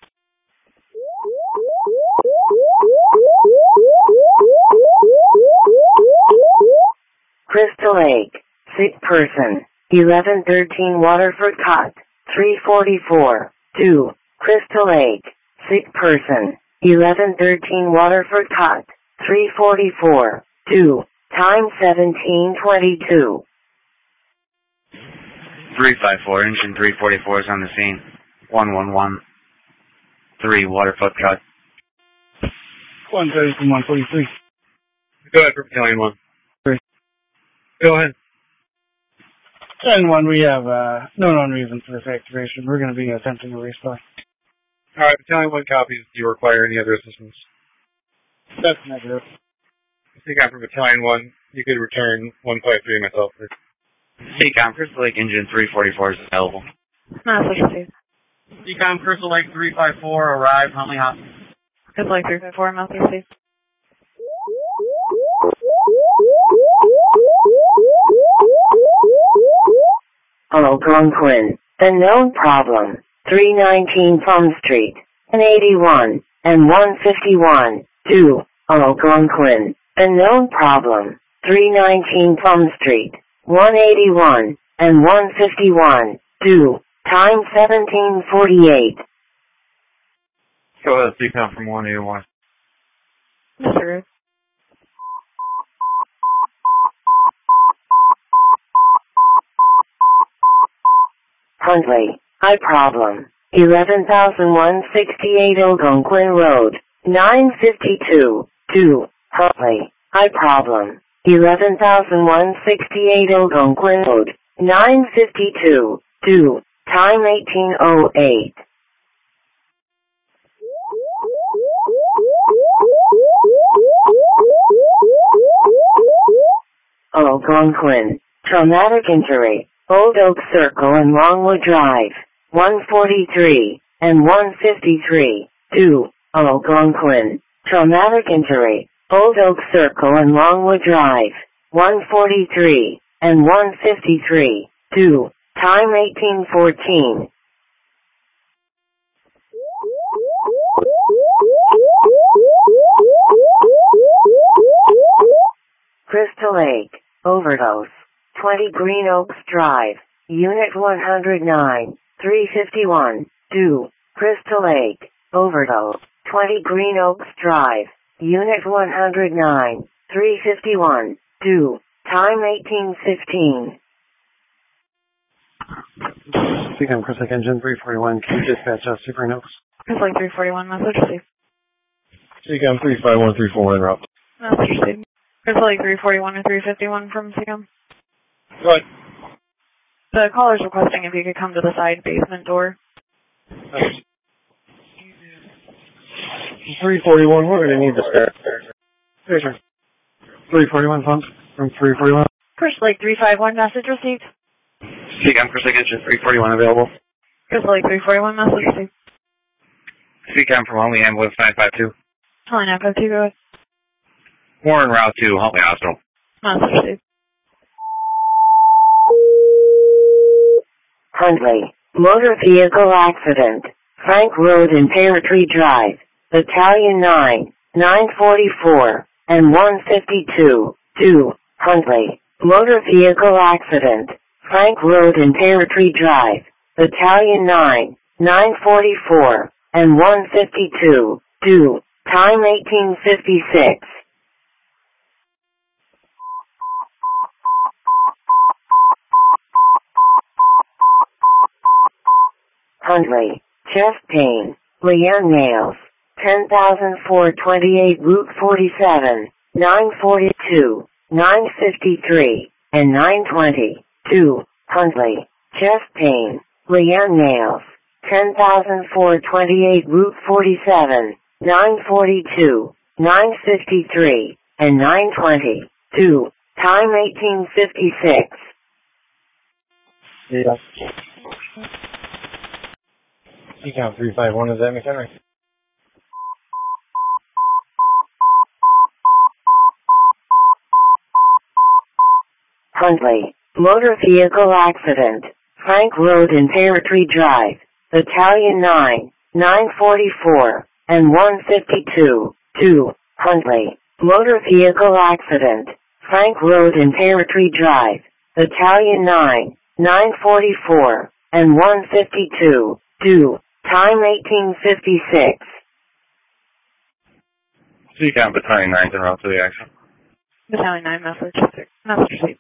A: Crystal Lake. Sick person. eleven thirteen Waterford Cot. three forty-four. two. Crystal Lake. Sick person. eleven thirteen Waterford Cot. three forty-four. two. Time seventeen twenty-two.
H: three five four, engine three forty-four is on the scene. one one one three Waterfoot Cut.
N: one thirty from one forty-three.
O: Go ahead for Battalion one.
N: Three.
O: Go ahead.
N: ten one, we have uh, no known reason for this activation. We're going to be attempting a resupply.
O: Alright, Battalion one copies. Do you require any other assistance?
N: That's negative.
O: Ecom from Battalion one, you could return one five three myself, please.
H: Ecom, Crystal Lake engine three forty-four is available.
I: Message received.
J: Ecom Crystal Lake three five four, arrive, Huntley Hospital.
I: Crystal Lake three five four, message received.
A: Algonquin, a known problem, three nineteen Plum Street, and eighty-one, and one fifty-one, two, Algonquin, a known problem, three nineteen Plum Street, one eighty-one, and one fifty-one, two, time seventeen forty-eight.
F: Go ahead, C COM from one eighty-one.
I: Sure.
A: Huntley, high problem, eleven thousand one hundred sixty-eight Algonquin Road, nine fifty-two, two, Huntley, high problem, eleven thousand one hundred sixty-eight Algonquin Road, nine fifty-two, two, time eighteen oh eight. Algonquin, traumatic injury, Old Oak Circle and Longwood Drive, one forty-three, and one fifty-three, two, Algonquin, traumatic injury, Old Oak Circle and Longwood Drive, one forty-three, and one fifty-three, two, time eighteen fourteen. Crystal Lake, overdose, twenty Green Oaks Drive, Unit one oh nine, three fifty-one, two, Crystal Lake, overdose, twenty Green Oaks Drive, Unit one oh nine, three fifty-one, two, time eighteen fifteen.
L: C COM Chris Lake Engine three forty-one, can you dispatch us to Green Oaks?
I: Chris Lake three forty-one, message received.
R: C COM three five one three four en route.
I: Message received. Chris Lake three forty-one or three fifty-one from C COM.
R: Go ahead.
I: The caller's requesting if you could come to the side basement door.
L: three forty-one, we're going to need to start. Here's your three forty-one phone from three forty-one.
I: Chris Lake three five one, message received.
R: C COM Chris Lake Engine three forty-one available.
I: Chris Lake three forty-one, message received.
F: C COM from Huntley Ambulance nine five two.
I: Huntley nine five two, go ahead.
F: Warren Route two, Huntley Hospital.
I: Message received.
A: Huntley, motor vehicle accident, Frank Road and Pear Tree Drive, Battalion nine, nine forty-four, and one fifty-two, two, Huntley, motor vehicle accident, Frank Road and Pear Tree Drive, Battalion nine, nine forty-four, and one fifty-two, two, time eighteen fifty-six. Huntley, chest pain, Leanne Nails, ten thousand four hundred twenty-eight Route forty-seven, nine forty-two, nine fifty-three, and nine twenty, two, Huntley, chest pain, Leanne Nails, ten thousand four hundred twenty-eight Route forty-seven, nine forty-two, nine fifty-three, and nine twenty, two, time eighteen fifty-six.
L: Yeah. C COM three five one, is that McHenry?
A: Huntley, motor vehicle accident, Frank Road and Pear Tree Drive, Battalion nine, nine forty-four, and one fifty-two, two, Huntley, motor vehicle accident, Frank Road and Pear Tree Drive, Battalion nine, nine forty-four, and one fifty-two, two, time eighteen fifty-six.
B: C COM Battalion nine en route to the action.
I: Battalion nine, message. Message received.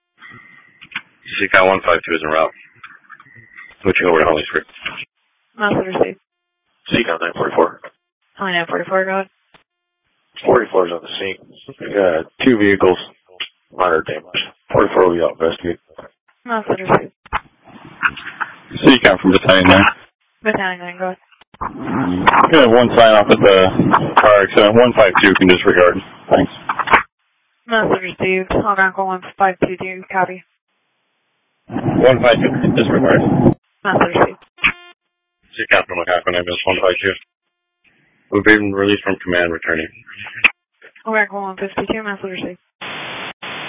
E: C COM one five two is en route. Switching over to Holly Street.
I: Message received.
E: C COM nine forty-four.
I: Holly nine forty-four, go ahead.
E: forty-four is on the scene. We got two vehicles, minor damage. forty-four will be out investigate.
I: Message received.
B: C COM from Battalion nine.
I: Battalion nine, go ahead.
B: We have one sign off at the car accident. one five two can disregard. Thanks.
I: Message received. Algonquin one five two, do you copy?
B: one five two can disregard.
I: Message received.
B: C COM from Algonquin Ambulance one five two. We've been released from command, returning.
I: Algonquin one fifty-two, message received.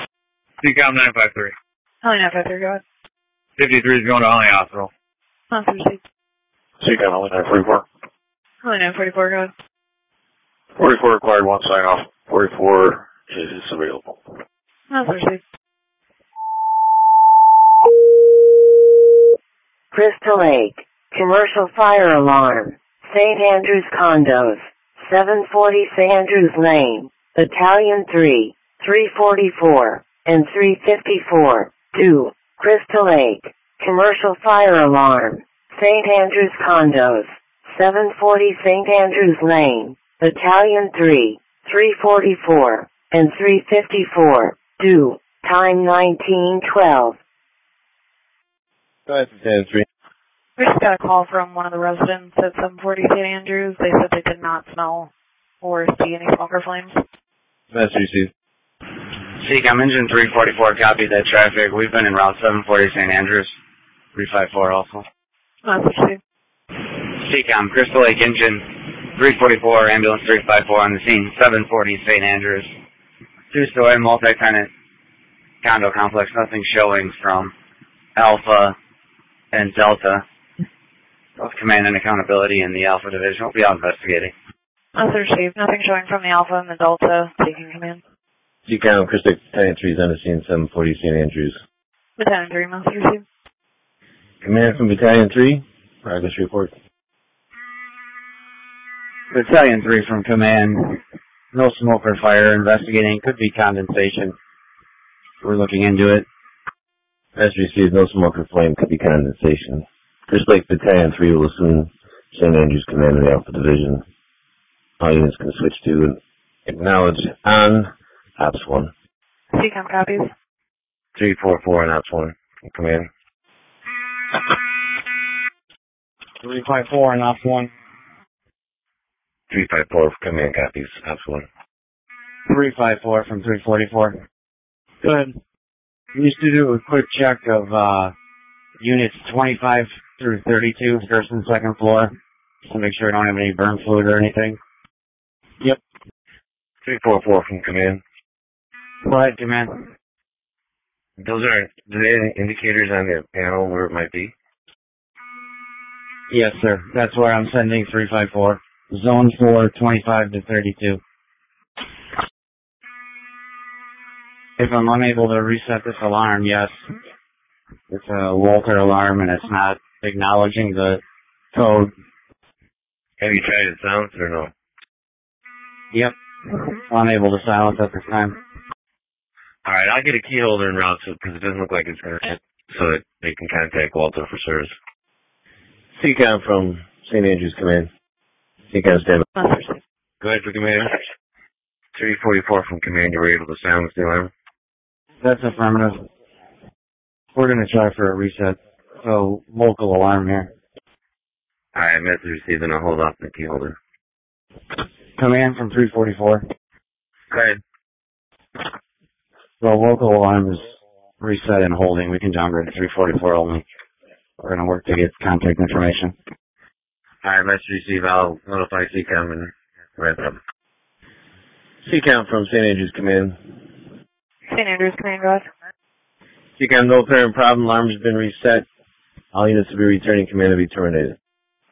F: C COM nine five three.
I: Holly nine five three, go ahead.
F: fifty-three is going to Holly Hospital.
I: Master received.
R: C COM Holly nine forty-four.
I: Holly nine forty-four, go ahead.
R: forty-four required one sign off. forty-four is available.
I: Master received.
A: Crystal Lake, commercial fire alarm, Saint Andrews Condos, seven forty Saint Andrews Lane, Battalion three, three forty-four, and three fifty-four, two, Crystal Lake, commercial fire alarm, Saint Andrews Condos, seven forty Saint Andrews Lane, Battalion three, three forty-four, and three fifty-four, two, time nineteen twelve.
P: Go ahead, Battalion three.
I: We just got a call from one of the residents at seven forty Saint Andrews. They said they did not smell or see any smoker flames.
P: Master received.
H: C COM engine three forty-four, copy that traffic. We've been en route seven forty Saint Andrews. three five four also.
I: Master received.
H: C COM Crystal Lake engine three forty-four, ambulance three five four on the scene, seven forty Saint Andrews. Two-story multi-tenant condo complex, nothing showing from Alpha and Delta. Both command and accountability in the Alpha division. We'll be out investigating.
I: Master received. Nothing showing from the Alpha and the Delta. Taking command.
P: C COM Crystal Lake Battalion three is on the scene, seven forty Saint Andrews.
I: Battalion three, Master received.
P: Command from Battalion three, progress report.
H: Battalion three from command. No smoke or fire. Investigating. Could be condensation. We're looking into it.
P: As received, no smoke or flame, could be condensation. Crystal Lake Battalion three will assume Saint Andrews command of the Alpha Division. All units can switch to and acknowledge on Ops one.
I: C COM copies.
P: three four four on Ops one. Command.
L: three five four on Ops one.
P: three five four command copies. Ops one.
L: three five four from three forty-four. Good. We used to do a quick check of uh, units twenty-five through thirty-two, first and second floor, to make sure I don't have any burn fluid or anything. Yep.
P: three four four from command.
H: Go ahead, command.
P: Those are, do they have any indicators on the panel where it might be?
L: Yes, sir. That's where I'm sending three five four. Zone four, twenty-five to thirty-two.
H: If I'm unable to reset this alarm, yes. It's a Walter alarm and it's not acknowledging the code.
P: Have you tried it silence or no?
H: Yep. Unable to silence at this time.
P: Alright, I'll get a key holder en route because it doesn't look like it's going to hit so that they can contact Walter for service. C COM from Saint Andrews Command. C COM stand by. Go ahead for command. three forty-four from command, you were able to silence the alarm?
H: That's affirmative. We're going to try for a reset. So, local alarm here.
P: Alright, message received, and I'll hold off the key holder.
H: Command from three forty-four.
P: Go ahead.
H: The local alarm is reset and holding. We can downgrade to three forty-four only. We're going to work to get contact information.
P: Alright, message received. I'll notify C COM and wrap it up. C COM from Saint Andrews Command.
I: Saint Andrews Command, go ahead.
P: C COM, no apparent problem. Alarm has been reset. All units will be returning. Command will be terminated.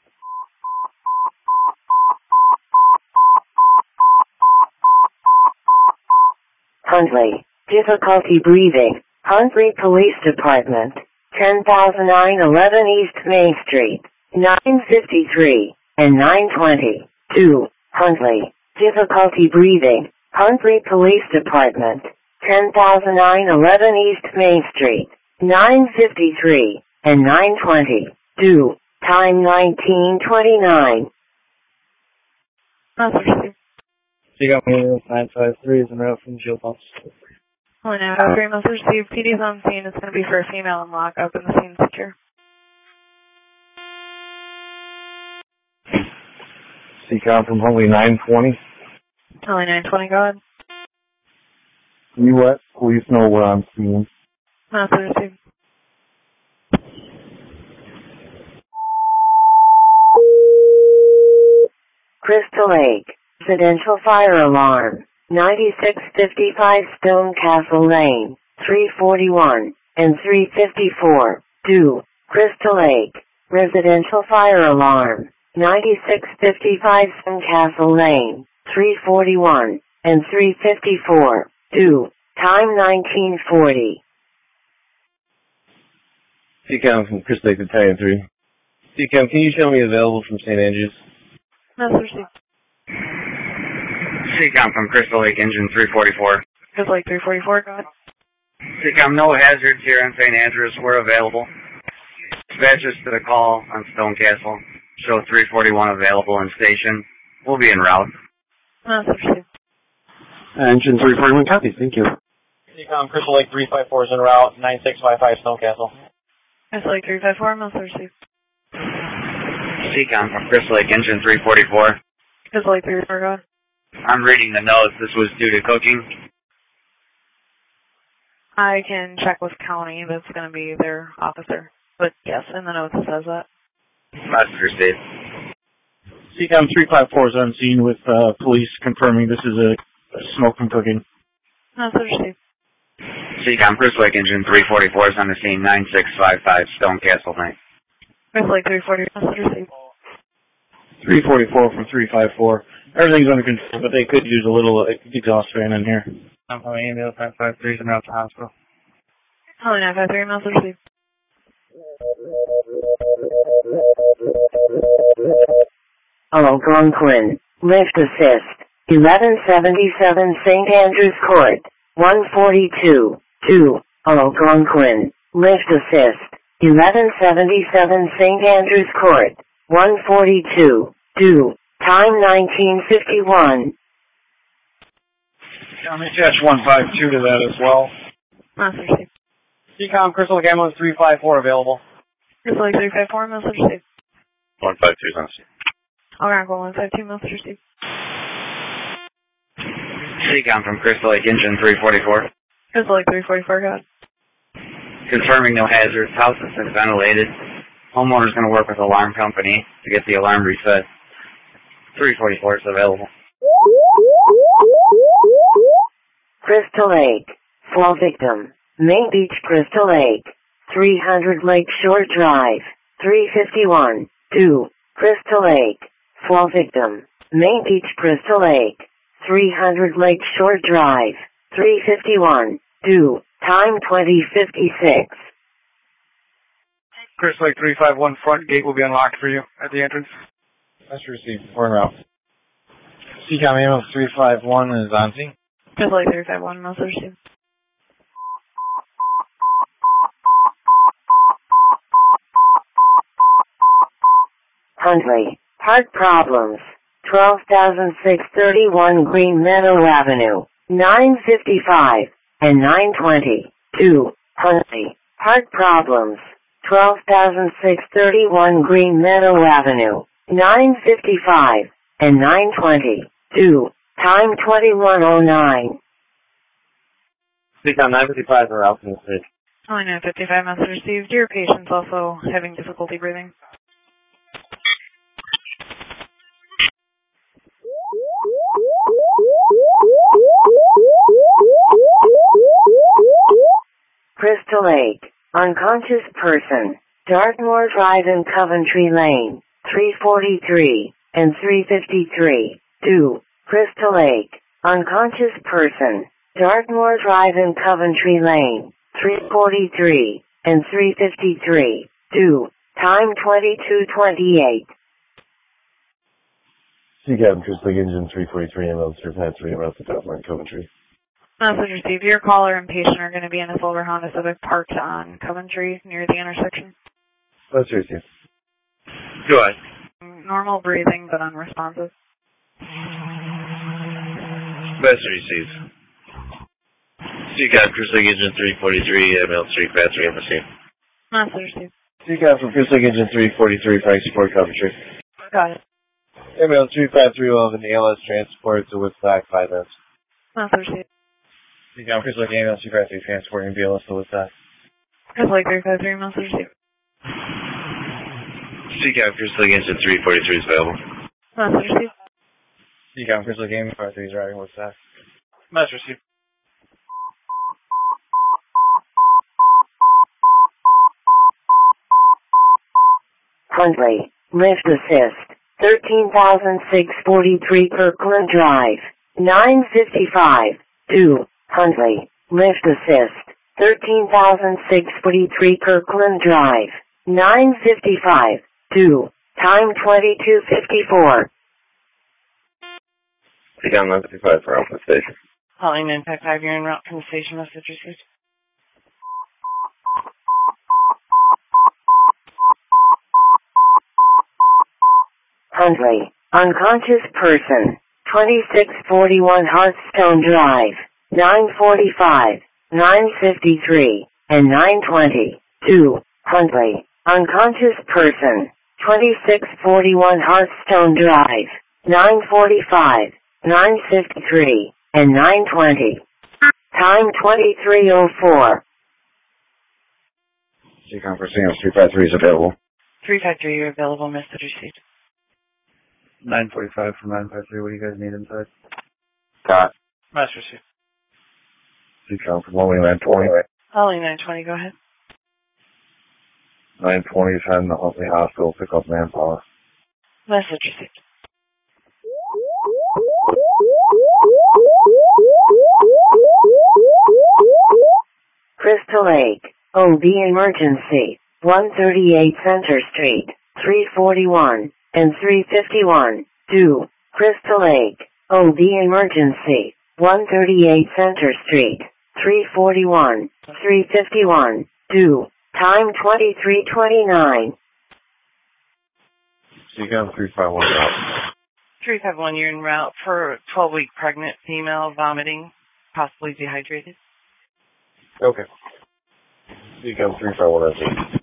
A: Huntley, difficulty breathing. Huntley Police Department, ten thousand nine eleven East Main Street, nine fifty-three and nine twenty. two. Huntley, difficulty breathing. Huntley Police Department, ten thousand nine eleven East Main Street, nine fifty-three and nine twenty. two. Time nineteen twenty-nine.
J: You got me nine five three is en route from Jill Pumps.
I: One out of three months received. P D's on scene. It's going to be for a female and lock up in the scene secure.
R: C COM from Huntley nine twenty.
I: Huntley nine twenty, go ahead.
R: U S Police know what I'm seeing.
I: Master received.
A: Crystal Lake, residential fire alarm, ninety-six fifty-five Stone Castle Lane, three forty-one, and three fifty-four. two. Crystal Lake. Residential fire alarm. ninety-six fifty-five Castle Lane. three forty-one, and three fifty-four. two. Time nineteen forty.
P: C COM from Crystal Lake Battalion three. C COM, can you show me available from Saint Andrews?
I: Master Steve.
H: C COM from Crystal Lake Engine three forty-four.
I: Crystal Lake three forty-four, go ahead.
H: C COM, no hazards here in Saint Andrews. We're available. Dispatches to the call on Stone Castle. Show three forty-one available in station. We'll be en route.
I: Master Steve.
O: Engine three forty-one, copy. Thank you.
D: C COM, Crystal Lake three five four is en route. nine six five five Stone Castle.
I: Crystal Lake three five four, Master Steve.
H: C COM from Crystal Lake Engine three forty-four.
I: Crystal Lake three four, go ahead.
H: I'm reading the notes. This was due to cooking.
I: I can check with county. That's going to be their officer. But yes, in the notes it says that.
H: Master Steve.
D: C COM three five four is on scene with uh, police confirming this is a, a smoke from cooking.
I: Master Steve.
H: C COM Crystal Lake Engine three forty-four is on the scene. nine six five five Stone Castle Lane.
I: Crystal Lake three forty, Master Steve.
D: three forty-four from three five four. Everything's under control, but they could use a little uh, exhaust fan in here.
J: I'm calling Email five five three is en route to hospital.
I: Calling nine five three, Master Steve.
A: Algonquin. Lift assist. eleven seventy-seven Saint Andrews Court. one forty-two. two. Algonquin. Lift assist. eleven seventy-seven Saint Andrews Court. one forty-two. two. Time nineteen fifty-one.
J: I'm attach one five two to that as well.
I: Master Steve.
D: C COM Crystal Lake Ambulance three five four available.
I: Crystal Lake three five four, Master Steve.
B: one five two is on scene.
I: Algonquin one five two, Master Steve.
H: C COM from Crystal Lake Engine three forty-four.
I: Crystal Lake three forty-four, go ahead.
H: Confirming no hazards. House has been ventilated. Homeowner's going to work with alarm company to get the alarm reset. three forty-four is available.
A: Crystal Lake. Fall victim. Main Beach, Crystal Lake. three hundred Lake Shore Drive. three fifty-one. two. Crystal Lake. Fall victim. Main Beach, Crystal Lake. three hundred Lake Shore Drive. three fifty-one. two. Time twenty fifty-six.
J: Crystal Lake three five one front gate will be unlocked for you at the entrance.
D: That's received. We're en route. C COM Ambulance three five one is on scene.
I: Crystal Lake three five one, Master Steve.
A: Huntley. Heart problems. twelve thousand six hundred thirty-one Green Meadow Avenue. nine fifty-five and nine twenty. two. Huntley. Heart problems. twelve thousand six hundred thirty-one Green Meadow Avenue. nine fifty-five and nine twenty. two. Time twenty-one oh nine.
P: C COM nine fifty-five are out in the city.
I: Calling nine fifty-five, Master Steve. Dear patient's also having difficulty breathing.
A: Crystal Lake. Unconscious person. Dartmoor Drive in Coventry Lane. three forty-three and three fifty-three. two. Crystal Lake. Unconscious person. Dartmoor Drive in Coventry Lane. three forty-three and three fifty-three. two. Time twenty-two twenty-eight.
P: C COM Crystal Lake Engine three forty-three ambulance three five three around the Dartmoor in Coventry.
I: Master Steve, your caller and patient are going to be in a silver Honda Civic parked on Coventry near the intersection.
P: Let's receive.
H: Go ahead.
I: Normal breathing, but unresponsive.
G: Best receives. C COM Crystal Lake Engine three forty-three, ambulance three five three on the scene.
I: Master Steve.
P: C COM from Crystal Lake Engine three forty-three, fire support Coventry.
I: Got it.
P: Ambulance three five three will have an A L S transport to Woodstock, five minutes.
I: Master Steve.
D: C COM Crystal Lake Ambulance three five three transporting B L S to Woodstock.
I: Crystal Lake three five three, Master Steve.
G: C COM Crystal Lake Engine three forty-three is available.
I: Master Steve.
D: C COM Crystal Lake Ambulance five three is driving Woodstock. Master Steve.
A: Huntley, lift assist, thirteen thousand six hundred forty-three Kirkland Drive, nine fifty-five, two, Huntley, lift assist, thirteen thousand six hundred forty-three Kirkland Drive, nine fifty-five, two, time twenty-two fifty-four.
R: Seacom nine fifty-five for Alpha Station.
Q: Calling nine five five, you're en route from the station, message received.
A: Huntley, unconscious person, twenty-six forty-one Hearthstone Drive, nine forty-five, nine fifty-three, and nine twenty, two, Huntley, unconscious person, twenty-six forty-one Hearthstone Drive, nine forty-five, nine fifty-three, and nine twenty. Time twenty-three oh four.
M: Seacom for Singles three five three is available.
Q: three five three, you're available, message received.
L: nine forty-five from nine five three, what do you guys need inside?
R: Got.
J: Master C.
R: Seacom from Lonely nine twenty.
Q: Calling nine twenty, go ahead.
R: nine twenty is heading to Huntley Hospital, pick up manpower.
Q: Message received.
A: Crystal Lake, O B emergency, one thirty-eight Center Street, three forty-one, and three fifty-one, two, Crystal Lake, O B emergency, one thirty-eight Center Street, three forty-one, three fifty-one, two, time twenty-three twenty-nine.
R: Seacom three five one route.
Q: three five one, you're en route for a twelve-week pregnant female vomiting, possibly dehydrated.
R: Okay. Seacom three five one S.